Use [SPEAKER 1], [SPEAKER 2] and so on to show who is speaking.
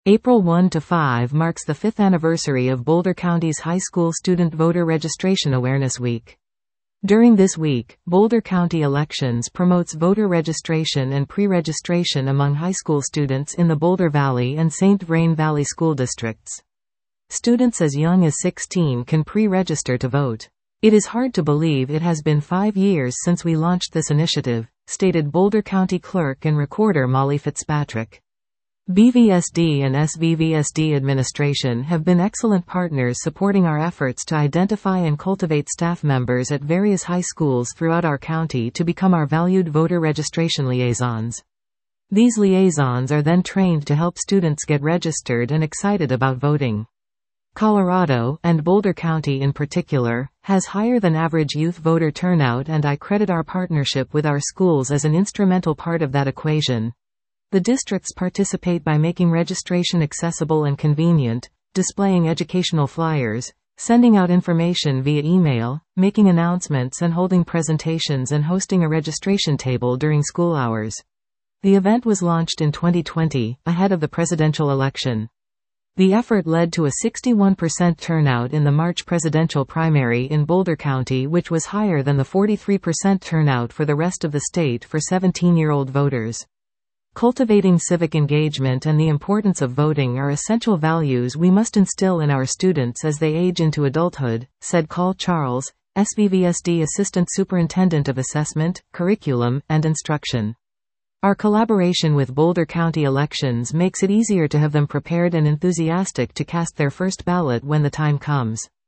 [SPEAKER 1] April 1 to 5 marks the 5th anniversary of Boulder County's High School Student Voter Registration Awareness Week. During this week, Boulder County Elections promotes voter registration and pre-registration among high school students in the Boulder Valley and St. Vrain Valley school districts. Students as young as 16 can pre-register to vote. "It is hard to believe it has been 5 years since we launched this initiative," stated Boulder County Clerk and Recorder Molly Fitzpatrick. BVSD and SVVSD administration have been excellent partners supporting our efforts to identify and cultivate staff members at various high schools throughout our county to become our valued voter registration liaisons. These liaisons are then trained to help students get registered and excited about voting. Colorado, and Boulder County in particular, has higher than average youth voter turnout, and I credit our partnership with our schools as an instrumental part of that equation. The districts participate by making registration accessible and convenient, displaying educational flyers, sending out information via email, making announcements and holding presentations, and hosting a registration table during school hours. The event was launched in 2020, ahead of the presidential election. The effort led to a 61% turnout in the March presidential primary in Boulder County, which was higher than the 43% turnout for the rest of the state for 17-year-old voters. Cultivating civic engagement and the importance of voting are essential values we must instill in our students as they age into adulthood, said Carl Charles, SVVSD Assistant Superintendent of Assessment, Curriculum, and Instruction. Our collaboration with Boulder County Elections makes it easier to have them prepared and enthusiastic to cast their first ballot when the time comes.